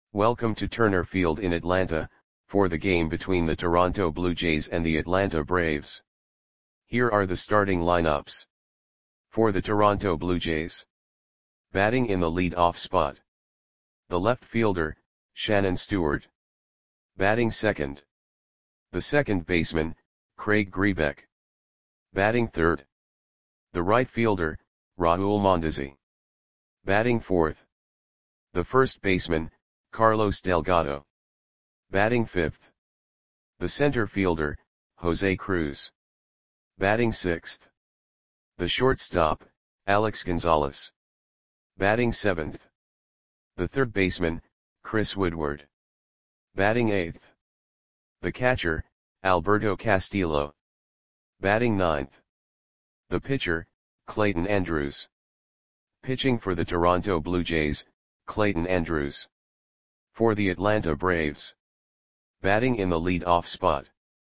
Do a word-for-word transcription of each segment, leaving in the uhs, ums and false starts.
Welcome to Turner Field in Atlanta, for the game between the Toronto Blue Jays and the Atlanta Braves. Here are the starting lineups. For the Toronto Blue Jays. Batting in the lead-off spot. The left fielder, Shannon Stewart. Batting second. The second baseman, Craig Grebeck. Batting third. The right fielder, Raul Mondesi. Batting fourth. The first baseman, Carlos Delgado. Batting fifth. The center fielder, Jose Cruz. Batting sixth. The shortstop, Alex Gonzalez. Batting seventh. The third baseman, Chris Woodward. Batting eighth. The catcher, Alberto Castillo. Batting ninth. The pitcher, Clayton Andrews. Pitching for the Toronto Blue Jays, Clayton Andrews. For the Atlanta Braves. Batting in the lead-off spot.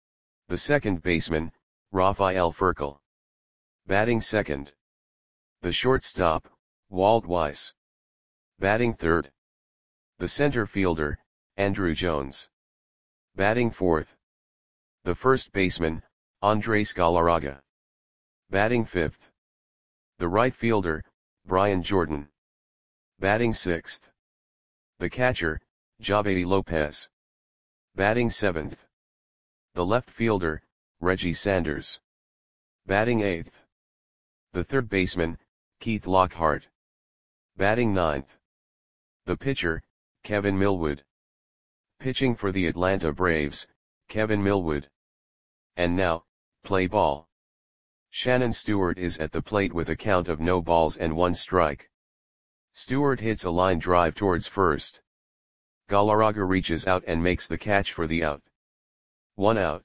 The second baseman, Rafael Furcal. Batting second. The shortstop, Walt Weiss. Batting third. The center fielder, Andruw Jones. Batting fourth. The first baseman, Andres Galarraga. Batting fifth. The right fielder, Brian Jordan. Batting sixth. The catcher, Javy Lopez. Batting seventh. The left fielder, Reggie Sanders. Batting eighth. The third baseman, Keith Lockhart. Batting ninth. The pitcher, Kevin Millwood. Pitching for the Atlanta Braves, Kevin Millwood. And now, play ball. Shannon Stewart is at the plate with a count of no balls and one strike. Stewart hits a line drive towards first. Galarraga reaches out and makes the catch for the out. One out.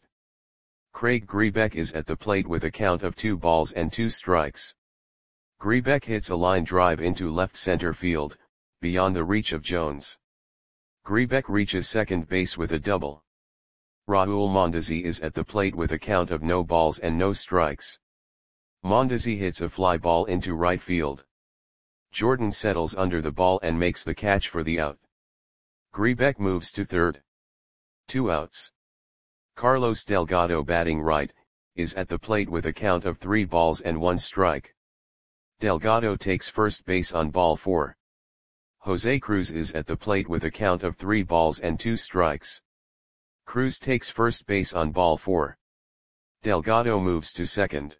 Craig Grebeck is at the plate with a count of two balls and two strikes. Grebeck hits a line drive into left center field, beyond the reach of Jones. Grebeck reaches second base with a double. Raul Mondesi is at the plate with a count of no balls and no strikes. Mondesi hits a fly ball into right field. Jordan settles under the ball and makes the catch for the out. Grebeck moves to third. Two outs. Carlos Delgado, batting right, is at the plate with a count of three balls and one strike. Delgado takes first base on ball four. Jose Cruz is at the plate with a count of three balls and two strikes. Cruz takes first base on ball four. Delgado moves to second.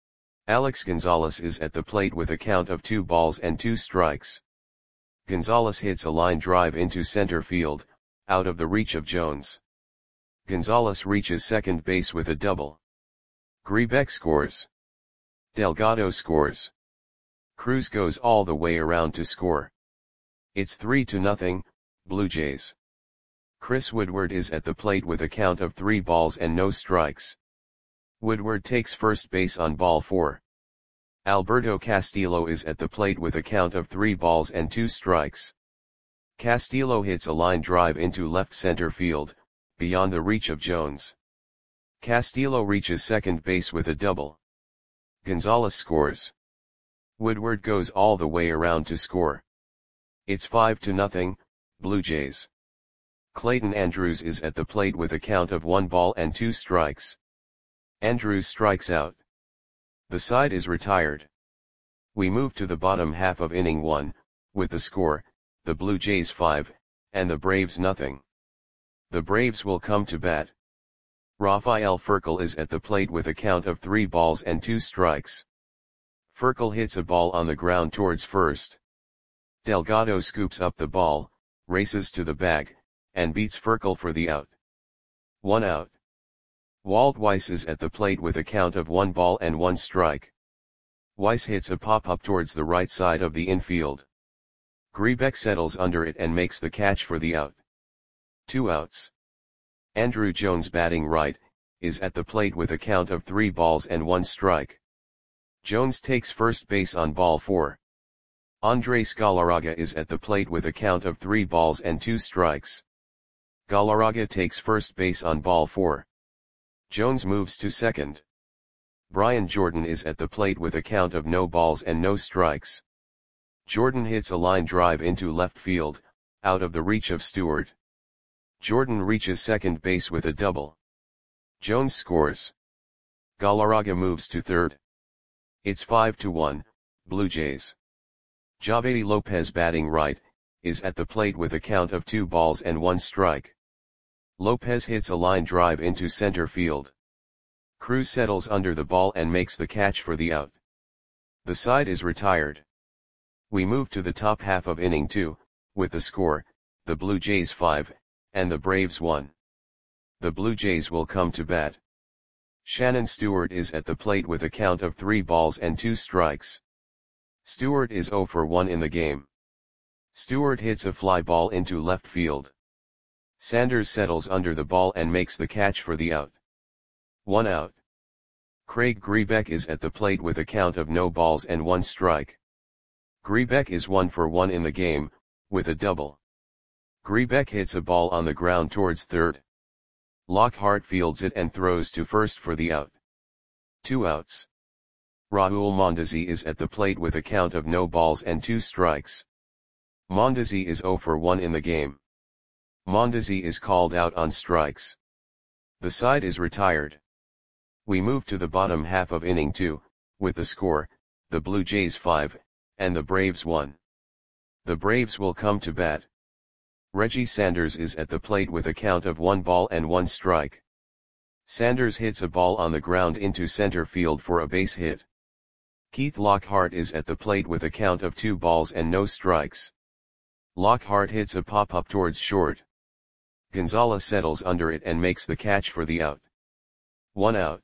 Alex Gonzalez is at the plate with a count of two balls and two strikes. Gonzalez hits a line drive into center field, out of the reach of Jones. Gonzalez reaches second base with a double. Grebeck scores. Delgado scores. Cruz goes all the way around to score. It's three to nothing, Blue Jays. Chris Woodward is at the plate with a count of three balls and no strikes. Woodward takes first base on ball four. Alberto Castillo is at the plate with a count of three balls and two strikes. Castillo hits a line drive into left center field, beyond the reach of Jones. Castillo reaches second base with a double. Gonzalez scores. Woodward goes all the way around to score. It's five to nothing, Blue Jays. Clayton Andrews is at the plate with a count of one ball and two strikes. Andrews strikes out. The side is retired. We move to the bottom half of inning one, with the score, the Blue Jays five, and the Braves nothing. The Braves will come to bat. Rafael Furcal is at the plate with a count of three balls and two strikes. Furcal hits a ball on the ground towards first. Delgado scoops up the ball, races to the bag, and beats Furcal for the out. One out. Walt Weiss is at the plate with a count of one ball and one strike. Weiss hits a pop-up towards the right side of the infield. Grebeck settles under it and makes the catch for the out. Two outs. Andruw Jones, batting right, is at the plate with a count of three balls and one strike. Jones takes first base on ball four. Andres Galarraga is at the plate with a count of three balls and two strikes. Galarraga takes first base on ball four. Jones moves to second. Brian Jordan is at the plate with a count of no balls and no strikes. Jordan hits a line drive into left field, out of the reach of Stewart. Jordan reaches second base with a double. Jones scores. Galarraga moves to third. It's five to one, Blue Jays. Javedi Lopez batting right, is at the plate with a count of two balls and one strike. Lopez hits a line drive into center field. Cruz settles under the ball and makes the catch for the out. The side is retired. We move to the top half of inning two, with the score, the Blue Jays five, and the Braves one. The Blue Jays will come to bat. Shannon Stewart is at the plate with a count of three balls and two strikes. Stewart is zero for one in the game. Stewart hits a fly ball into left field. Sanders settles under the ball and makes the catch for the out. One out. Craig Grebeck is at the plate with a count of no balls and one strike. Grebeck is one for one in the game, with a double. Grebeck hits a ball on the ground towards third. Lockhart fields it and throws to first for the out. Two outs. Raul Mondesi is at the plate with a count of no balls and two strikes. Mondesi is zero for one in the game. Mondesi is called out on strikes. The side is retired. We move to the bottom half of inning two, with the score, the Blue Jays five, and the Braves one. The Braves will come to bat. Reggie Sanders is at the plate with a count of one ball and one strike. Sanders hits a ball on the ground into center field for a base hit. Keith Lockhart is at the plate with a count of two balls and no strikes. Lockhart hits a pop-up towards short. Gonzalez settles under it and makes the catch for the out. One out.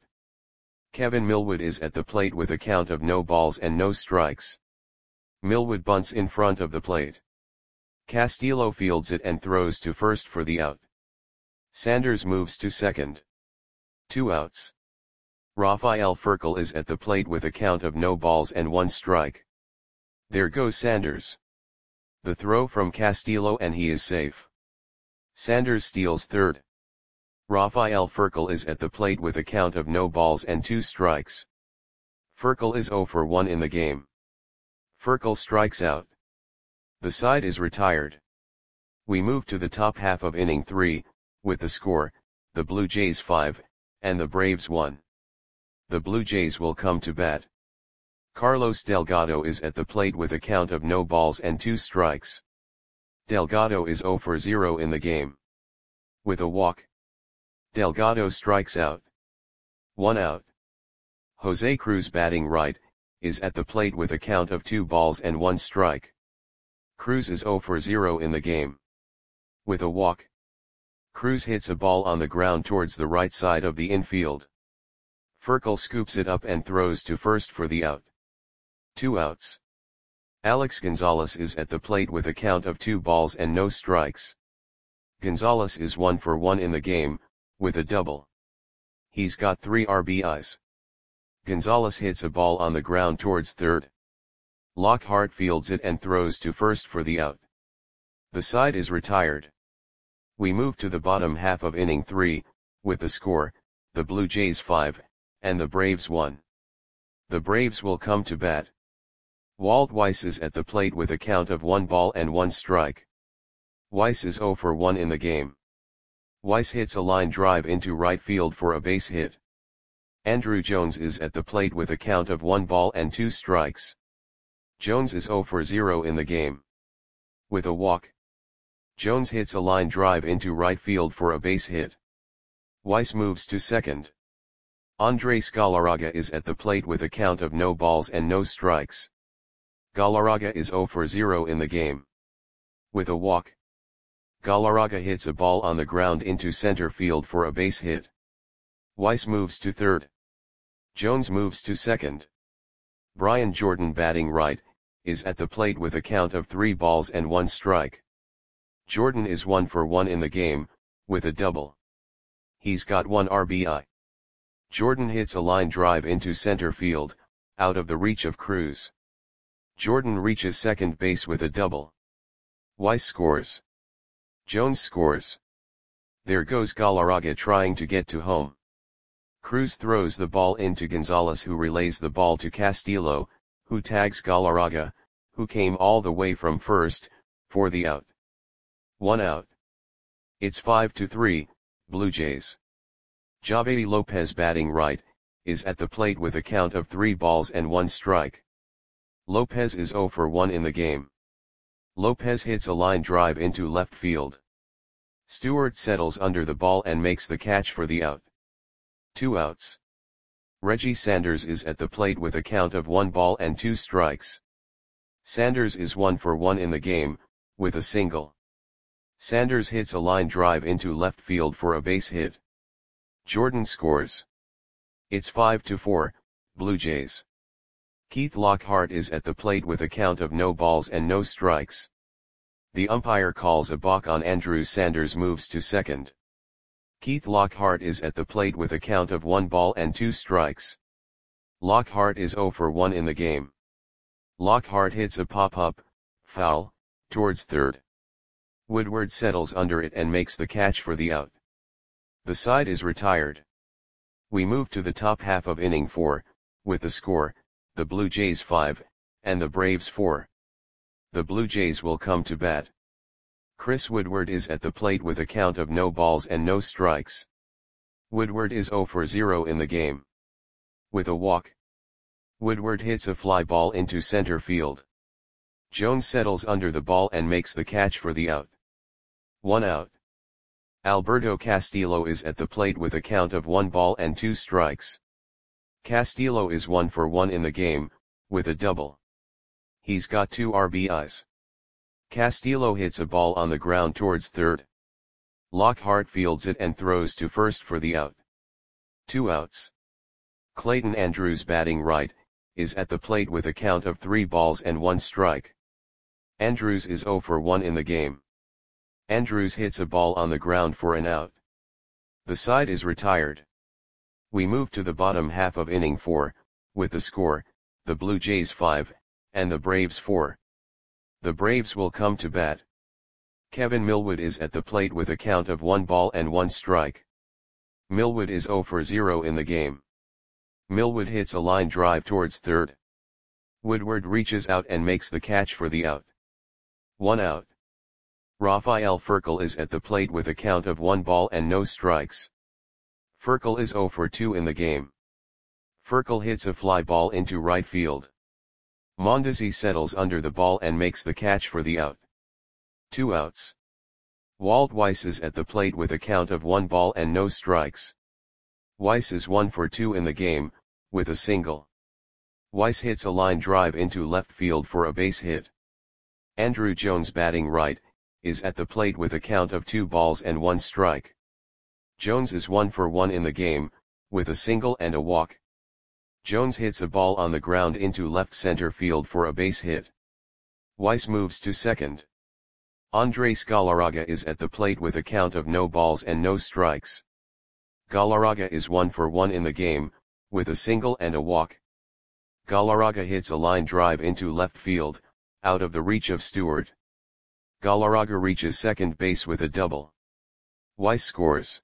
Kevin Millwood is at the plate with a count of no balls and no strikes. Millwood bunts in front of the plate. Castillo fields it and throws to first for the out. Sanders moves to second. Two outs. Rafael Furcal is at the plate with a count of no balls and one strike. There goes Sanders. The throw from Castillo and he is safe. Sanders steals third. Rafael Furcal is at the plate with a count of no balls and two strikes. Furcal is zero for one in the game. Furcal strikes out. The side is retired. We move to the top half of inning three, with the score, the Blue Jays five, and the Braves one. The Blue Jays will come to bat. Carlos Delgado is at the plate with a count of no balls and two strikes. Delgado is zero for zero in the game. With a walk, Delgado strikes out. One out. Jose Cruz batting right, is at the plate with a count of two balls and one strike. Cruz is zero for zero in the game. With a walk, Cruz hits a ball on the ground towards the right side of the infield. Furcal scoops it up and throws to first for the out. Two outs. Alex Gonzalez is at the plate with a count of two balls and no strikes. Gonzalez is one for one in the game, with a double. He's got three R B Is. Gonzalez hits a ball on the ground towards third. Lockhart fields it and throws to first for the out. The side is retired. We move to the bottom half of inning three, with the score, the Blue Jays five, and the Braves one. The Braves will come to bat. Walt Weiss is at the plate with a count of one ball and one strike. Weiss is zero for one in the game. Weiss hits a line drive into right field for a base hit. Andruw Jones is at the plate with a count of one ball and two strikes. Jones is zero for zero in the game. With a walk, Jones hits a line drive into right field for a base hit. Weiss moves to second. Andres Galarraga is at the plate with a count of no balls and no strikes. Galarraga is zero for zero in the game. With a walk, Galarraga hits a ball on the ground into center field for a base hit. Weiss moves to third. Jones moves to second. Brian Jordan batting right, is at the plate with a count of three balls and one strike. Jordan is one for one in the game, with a double. He's got one R B I. Jordan hits a line drive into center field, out of the reach of Cruz. Jordan reaches second base with a double. Weiss scores. Jones scores. There goes Galarraga trying to get to home. Cruz throws the ball into Gonzalez, who relays the ball to Castillo, who tags Galarraga, who came all the way from first, for the out. One out. It's five to three, Blue Jays. Javedi Lopez batting right, is at the plate with a count of three balls and one strike. Lopez is zero for one in the game. Lopez hits a line drive into left field. Stewart settles under the ball and makes the catch for the out. Two outs. Reggie Sanders is at the plate with a count of one ball and two strikes. Sanders is one for one in the game, with a single. Sanders hits a line drive into left field for a base hit. Jordan scores. It's five to four, Blue Jays. Keith Lockhart is at the plate with a count of no balls and no strikes. The umpire calls a balk on Andrews. Sanders moves to second. Keith Lockhart is at the plate with a count of one ball and two strikes. Lockhart is zero for one in the game. Lockhart hits a pop-up, foul, towards third. Woodward settles under it and makes the catch for the out. The side is retired. We move to the top half of inning four, with the score, the Blue Jays five, and the Braves four. The Blue Jays will come to bat. Chris Woodward is at the plate with a count of no balls and no strikes. Woodward is zero for zero in the game. With a walk, Woodward hits a fly ball into center field. Jones settles under the ball and makes the catch for the out. One out. Alberto Castillo is at the plate with a count of one ball and two strikes. Castillo is one for one in the game, with a double. He's got two R B Is. Castillo hits a ball on the ground towards third. Lockhart fields it and throws to first for the out. Two outs. Clayton Andrews batting right, is at the plate with a count of three balls and one strike. Andrews is zero for one in the game. Andrews hits a ball on the ground for an out. The side is retired. We move to the bottom half of inning four, with the score, the Blue Jays five, and the Braves four. The Braves will come to bat. Kevin Millwood is at the plate with a count of one ball and one strike. Millwood is zero for zero in the game. Millwood hits a line drive towards third. Woodward reaches out and makes the catch for the out. One out. Rafael Furcal is at the plate with a count of one ball and no strikes. Furcal is zero for two in the game. Furcal hits a fly ball into right field. Mondesi settles under the ball and makes the catch for the out. Two outs. Walt Weiss is at the plate with a count of one ball and no strikes. Weiss is one for two in the game, with a single. Weiss hits a line drive into left field for a base hit. Andrew Jones batting right, is at the plate with a count of two balls and one strike. Jones is one for one in the game, with a single and a walk. Jones hits a ball on the ground into left center field for a base hit. Weiss moves to second. Andres Galarraga is at the plate with a count of no balls and no strikes. Galarraga is one for one in the game, with a single and a walk. Galarraga hits a line drive into left field, out of the reach of Stewart. Galarraga reaches second base with a double. Weiss scores.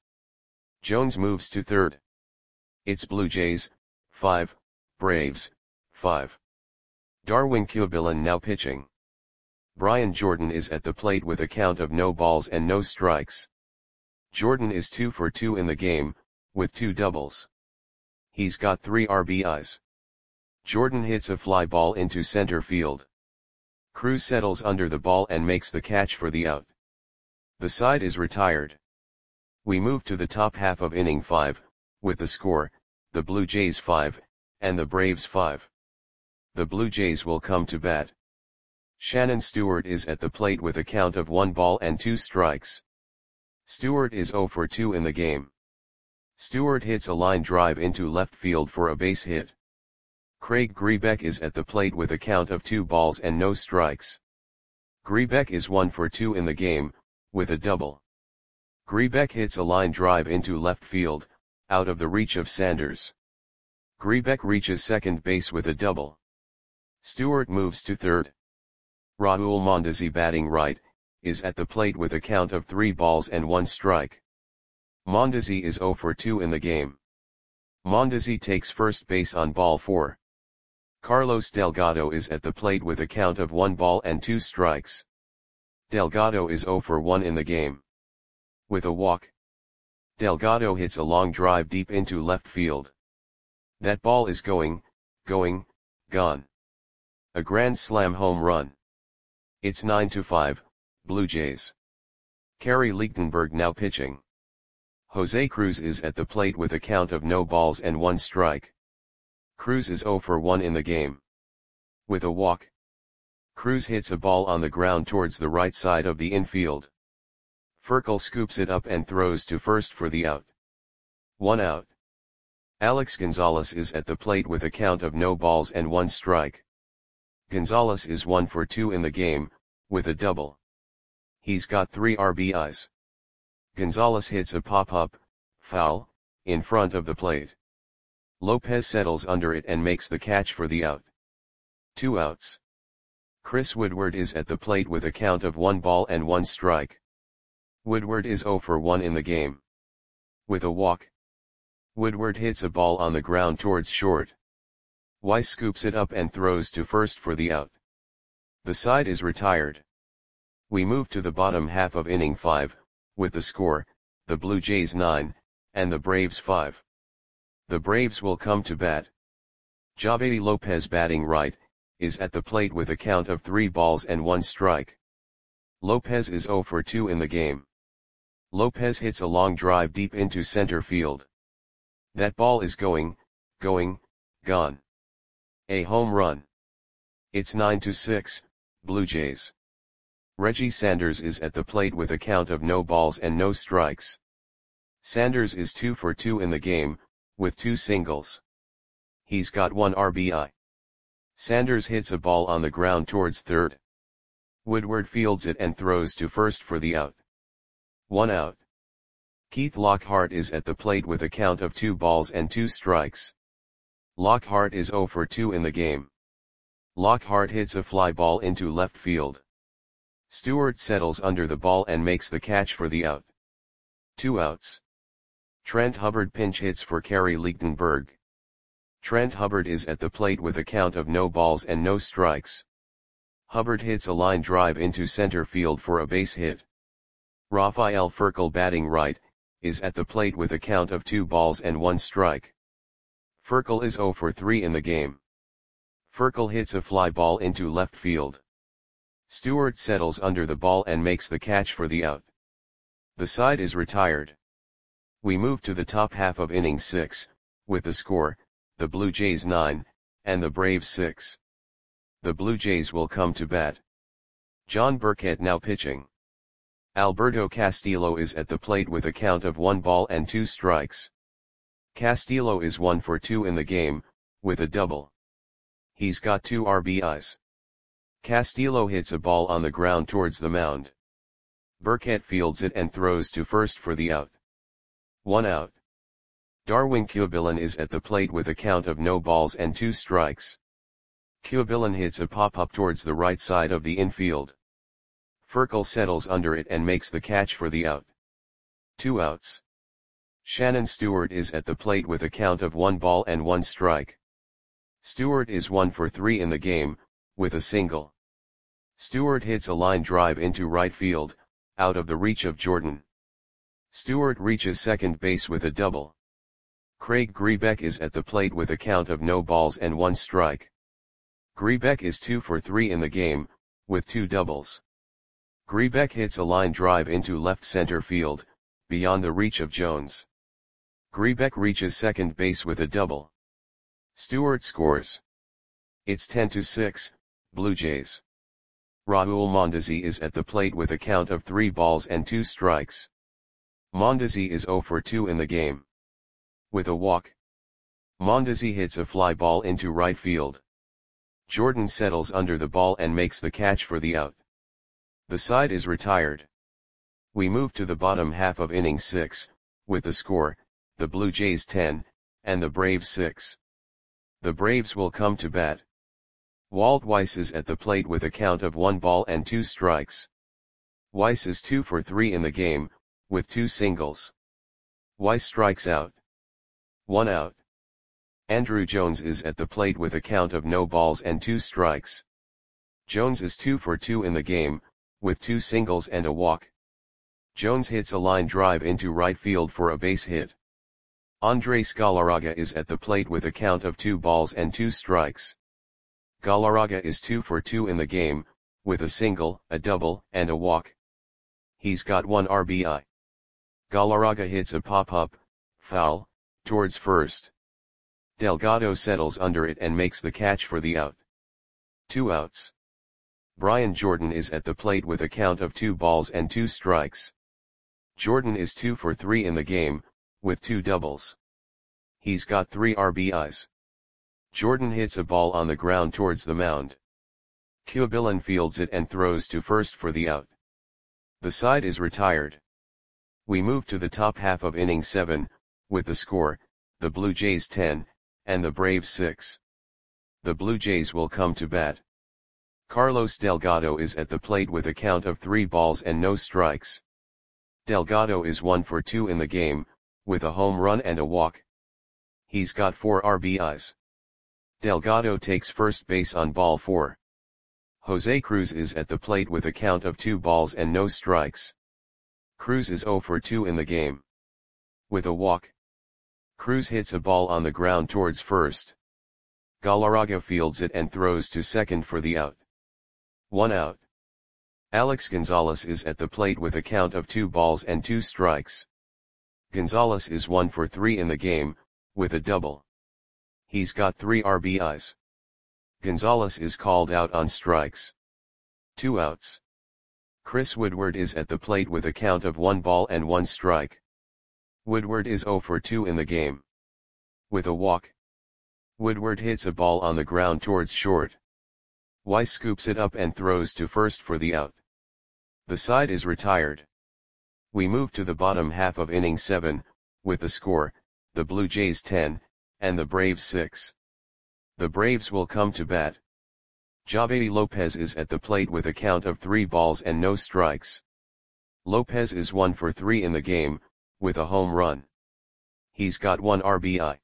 Jones moves to third. It's Blue Jays, five, Braves, five. Darwin Cubillan now pitching. Brian Jordan is at the plate with a count of no balls and no strikes. Jordan is two for two in the game, with two doubles. He's got three R B Is. Jordan hits a fly ball into center field. Cruz settles under the ball and makes the catch for the out. The side is retired. We move to the top half of inning five, with the score, the Blue Jays five, and the Braves five. The Blue Jays will come to bat. Shannon Stewart is at the plate with a count of one ball and two strikes. Stewart is zero for two in the game. Stewart hits a line drive into left field for a base hit. Craig Grebeck is at the plate with a count of two balls and no strikes. Grebeck is one for two in the game, with a double. Grebeck hits a line drive into left field, out of the reach of Sanders. Grebeck reaches second base with a double. Stewart moves to third. Raul Mondesi batting right, is at the plate with a count of three balls and one strike. Mondesi is zero for two in the game. Mondesi takes first base on ball four. Carlos Delgado is at the plate with a count of one ball and two strikes. Delgado is zero for one in the game. With a walk, Delgado hits a long drive deep into left field. That ball is going, going, gone. A grand slam home run. It's nine to five, Blue Jays. Kerry Lichtenberg now pitching. Jose Cruz is at the plate with a count of no balls and one strike. Cruz is zero for one in the game. With a walk, Cruz hits a ball on the ground towards the right side of the infield. Furcal scoops it up and throws to first for the out. One out. Alex Gonzalez is at the plate with a count of no balls and one strike. Gonzalez is one for two in the game, with a double. He's got three R B Is. Gonzalez hits a pop-up, foul, in front of the plate. Lopez settles under it and makes the catch for the out. Two outs. Chris Woodward is at the plate with a count of one ball and one strike. Woodward is zero for one in the game. With a walk, Woodward hits a ball on the ground towards short. Weiss scoops it up and throws to first for the out. The side is retired. We move to the bottom half of inning five, with the score, the Blue Jays nine, and the Braves five. The Braves will come to bat. Javedi Lopez, batting right, is at the plate with a count of three balls and one strike. Lopez is zero for two in the game. Lopez hits a long drive deep into center field. That ball is going, going, gone. A home run. It's nine to six, Blue Jays. Reggie Sanders is at the plate with a count of no balls and no strikes. Sanders is two for two in the game, with two singles. He's got one R B I. Sanders hits a ball on the ground towards third. Woodward fields it and throws to first for the out. One out. Keith Lockhart is at the plate with a count of two balls and two strikes. Lockhart is zero for two in the game. Lockhart hits a fly ball into left field. Stewart settles under the ball and makes the catch for the out. Two outs. Trent Hubbard pinch hits for Kerry Lichtenberg. Trent Hubbard is at the plate with a count of no balls and no strikes. Hubbard hits a line drive into center field for a base hit. Rafael Furcal, batting right, is at the plate with a count of two balls and one strike. Furcal is zero for three in the game. Furcal hits a fly ball into left field. Stewart settles under the ball and makes the catch for the out. The side is retired. We move to the top half of inning six, with the score, the Blue Jays nine, and the Braves six. The Blue Jays will come to bat. John Burkett now pitching. Alberto Castillo is at the plate with a count of one ball and two strikes. Castillo is one for two in the game, with a double. He's got two R B Is. Castillo hits a ball on the ground towards the mound. Burkett fields it and throws to first for the out. One out. Darwin Cubillan is at the plate with a count of no balls and two strikes. Cubillan hits a pop-up towards the right side of the infield. Furcal settles under it and makes the catch for the out. Two outs. Shannon Stewart is at the plate with a count of one ball and one strike. Stewart is one for three in the game, with a single. Stewart hits a line drive into right field, out of the reach of Jordan. Stewart reaches second base with a double. Craig Grebeck is at the plate with a count of no balls and one strike. Grebeck is two for three in the game, with two doubles. Grebeck hits a line drive into left center field, beyond the reach of Jones. Grebeck reaches second base with a double. Stewart scores. It's ten to six, Blue Jays. Raul Mondesi is at the plate with a count of three balls and two strikes. Mondesi is zero for two in the game. With a walk, Mondesi hits a fly ball into right field. Jordan settles under the ball and makes the catch for the out. The side is retired. We move to the bottom half of inning six, with the score, the Blue Jays ten, and the Braves six. The Braves will come to bat. Walt Weiss is at the plate with a count of one ball and two strikes. Weiss is two for three in the game, with two singles. Weiss strikes out. One out. Andrew Jones is at the plate with a count of no balls and two strikes. Jones is two for two in the game, with two singles and a walk. Jones hits a line drive into right field for a base hit. Andres Galarraga is at the plate with a count of two balls and two strikes. Galarraga is two for two in the game, with a single, a double, and a walk. He's got one R B I. Galarraga hits a pop-up, foul, towards first. Delgado settles under it and makes the catch for the out. Two outs. Brian Jordan is at the plate with a count of two balls and two strikes. Jordan is two for three in the game, with two doubles. He's got three R B Is. Jordan hits a ball on the ground towards the mound. Cubillan fields it and throws to first for the out. The side is retired. We move to the top half of inning seven, with the score, the Blue Jays ten, and the Braves six. The Blue Jays will come to bat. Carlos Delgado is at the plate with a count of three balls and no strikes. Delgado is one for two in the game, with a home run and a walk. He's got four R B Is. Delgado takes first base on ball four. Jose Cruz is at the plate with a count of two balls and no strikes. Cruz is zero for two in the game. With a walk. Cruz hits a ball on the ground towards first. Galarraga fields it and throws to second for the out. One out. Alex Gonzalez is at the plate with a count of two balls and two strikes. Gonzalez is one for three in the game, with a double. He's got three R B Is. Gonzalez is called out on strikes. Two outs. Chris Woodward is at the plate with a count of one ball and one strike. Woodward is zero for two in the game. With a walk. Woodward hits a ball on the ground towards short. Weiss scoops it up and throws to first for the out. The side is retired. We move to the bottom half of inning seven, with the score, the Blue Jays ten, and the Braves six. The Braves will come to bat. Javedi Lopez is at the plate with a count of three balls and no strikes. Lopez is one for three in the game, with a home run. He's got one R B I.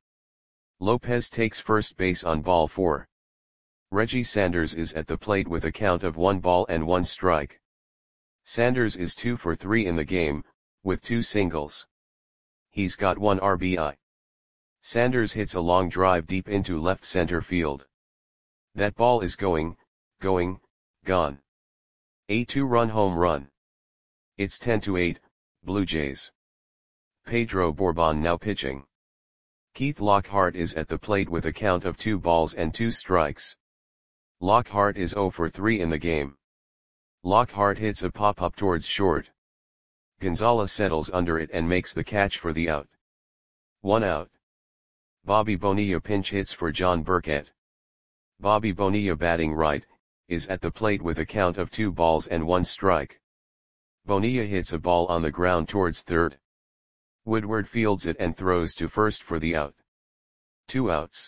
Lopez takes first base on ball four. Reggie Sanders is at the plate with a count of one ball and one strike. Sanders is two for three in the game, with two singles. He's got one R B I. Sanders hits a long drive deep into left center field. That ball is going, going, gone. A two-run home run. It's ten to eight, Blue Jays. Pedro Bourbon now pitching. Keith Lockhart is at the plate with a count of two balls and two strikes. Lockhart is zero for three in the game. Lockhart hits a pop-up towards short. Gonzalez settles under it and makes the catch for the out. One out. Bobby Bonilla pinch hits for John Burkett. Bobby Bonilla, batting right, is at the plate with a count of two balls and one strike. Bonilla hits a ball on the ground towards third. Woodward fields it and throws to first for the out. Two outs.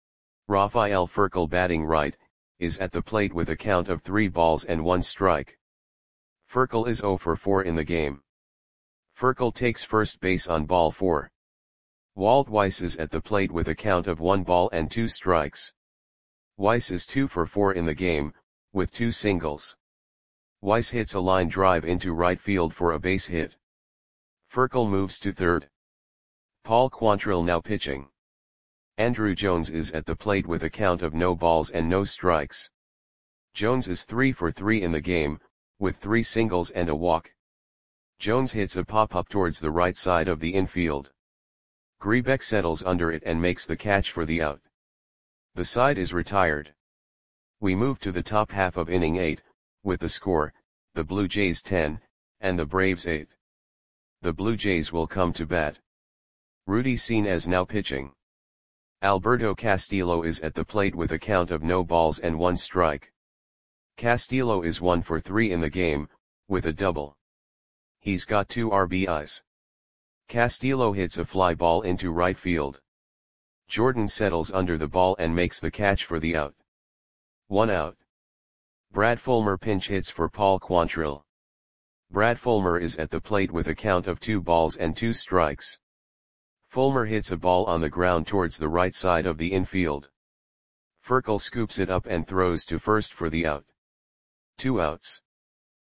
Rafael Furcal, batting right, is at the plate with a count of three balls and one strike. Furcal is zero for four in the game. Furcal takes first base on ball four. Walt Weiss is at the plate with a count of one ball and two strikes. Weiss is two for four in the game, with two singles. Weiss hits a line drive into right field for a base hit. Furcal moves to third. Paul Quantrill now pitching. Andrew Jones is at the plate with a count of no balls and no strikes. Jones is three for three in the game, with three singles and a walk. Jones hits a pop-up towards the right side of the infield. Grebeck settles under it and makes the catch for the out. The side is retired. We move to the top half of inning eight, with the score, the Blue Jays ten, and the Braves eight. The Blue Jays will come to bat. Rudy Senes now pitching. Alberto Castillo is at the plate with a count of no balls and one strike. Castillo is one for three in the game, with a double. He's got two R B Is. Castillo hits a fly ball into right field. Jordan settles under the ball and makes the catch for the out. One out. Brad Fulmer pinch hits for Paul Quantrill. Brad Fulmer is at the plate with a count of two balls and two strikes. Fulmer hits a ball on the ground towards the right side of the infield. Furcal scoops it up and throws to first for the out. Two outs.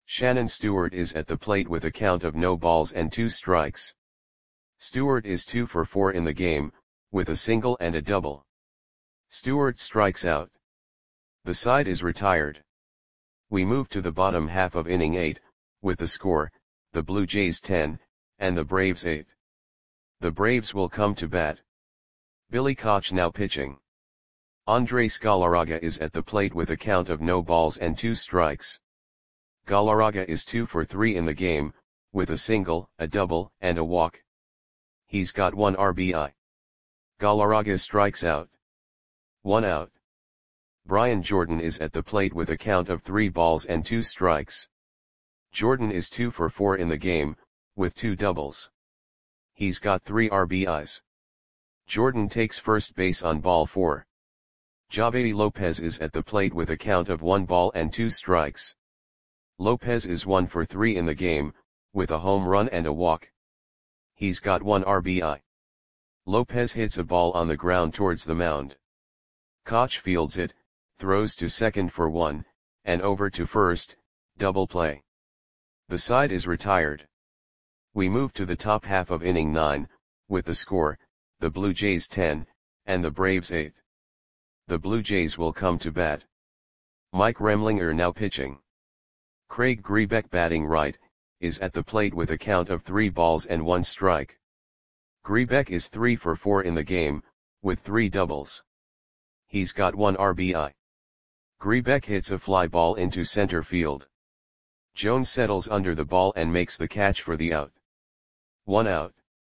Shannon Stewart is at the plate with a count of no balls and two strikes. Stewart is two for four in the game, with a single and a double. Stewart strikes out. The side is retired. We move to the bottom half of inning eight, with the score, the Blue Jays ten, and the Braves eight. The Braves will come to bat. Billy Koch now pitching. Andres Galarraga is at the plate with a count of no balls and two strikes. Galarraga is two for three in the game, with a single, a double, and a walk. He's got one R B I. Galarraga strikes out. One out. Brian Jordan is at the plate with a count of three balls and two strikes. Jordan is two for four in the game, with two doubles. He's got three R B Is. Jordan takes first base on ball four. Javy Lopez is at the plate with a count of one ball and two strikes. Lopez is one for three in the game, with a home run and a walk. He's got one R B I. Lopez hits a ball on the ground towards the mound. Koch fields it, throws to second for one, and over to first, double play. The side is retired. We move to the top half of inning nine, with the score, the Blue Jays ten, and the Braves eight. The Blue Jays will come to bat. Mike Remlinger now pitching. Craig Grebeck batting right, is at the plate with a count of three balls and one strike. Grebeck is three for four in the game, with three doubles. He's got one R B I. Grebeck hits a fly ball into center field. Jones settles under the ball and makes the catch for the out. One out.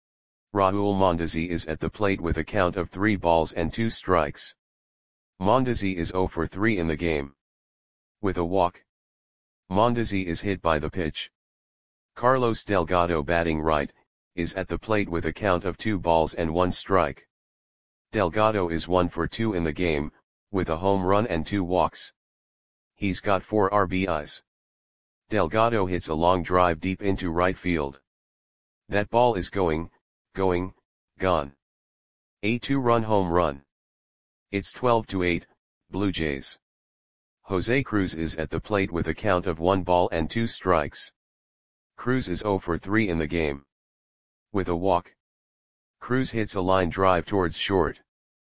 Raul Mondesi is at the plate with a count of three balls and two strikes. Mondesi is zero for three in the game. With a walk. Mondesi is hit by the pitch. Carlos Delgado batting right, is at the plate with a count of two balls and one strike. Delgado is one for two in the game, with a home run and two walks. He's got four R B Is. Delgado hits a long drive deep into right field. That ball is going, going, gone. A two-run home run. It's twelve to eight, Blue Jays. Jose Cruz is at the plate with a count of one ball and two strikes. Cruz is zero for three in the game. With a walk. Cruz hits a line drive towards short.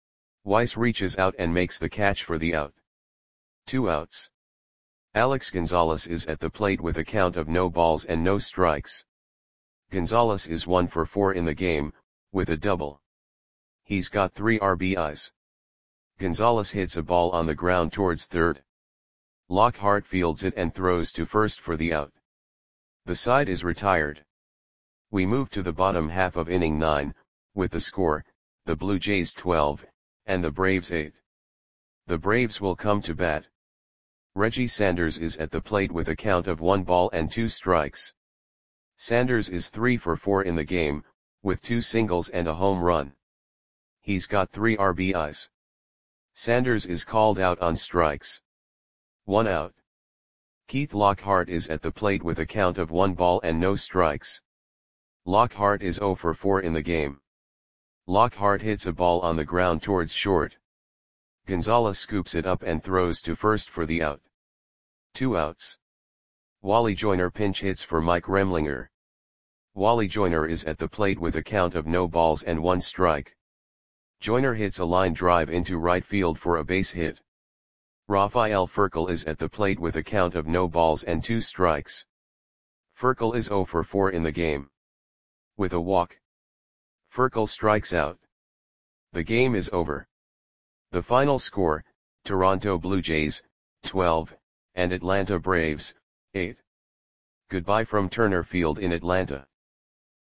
Weiss reaches out and makes the catch for the out. Two outs. Alex Gonzalez is at the plate with a count of no balls and no strikes. Gonzalez is one for four in the game, with a double. He's got three R B Is. Gonzalez hits a ball on the ground towards third. Lockhart fields it and throws to first for the out. The side is retired. We move to the bottom half of inning nine, with the score, the Blue Jays twelve, and the Braves eight. The Braves will come to bat. Reggie Sanders is at the plate with a count of one ball and two strikes. Sanders is three for four in the game, with two singles and a home run. He's got three R B Is. Sanders is called out on strikes. One out. Keith Lockhart is at the plate with a count of one ball and no strikes. Lockhart is zero for four in the game. Lockhart hits a ball on the ground towards short. Gonzalez scoops it up and throws to first for the out. Two outs. Wally Joyner pinch hits for Mike Remlinger. Wally Joyner is at the plate with a count of no balls and one strike. Joyner hits a line drive into right field for a base hit. Rafael Furcal is at the plate with a count of no balls and two strikes. Furcal is zero for four in the game. With a walk. Furcal strikes out. The game is over. The final score, Toronto Blue Jays, twelve, and Atlanta Braves, eight. Goodbye from Turner Field in Atlanta.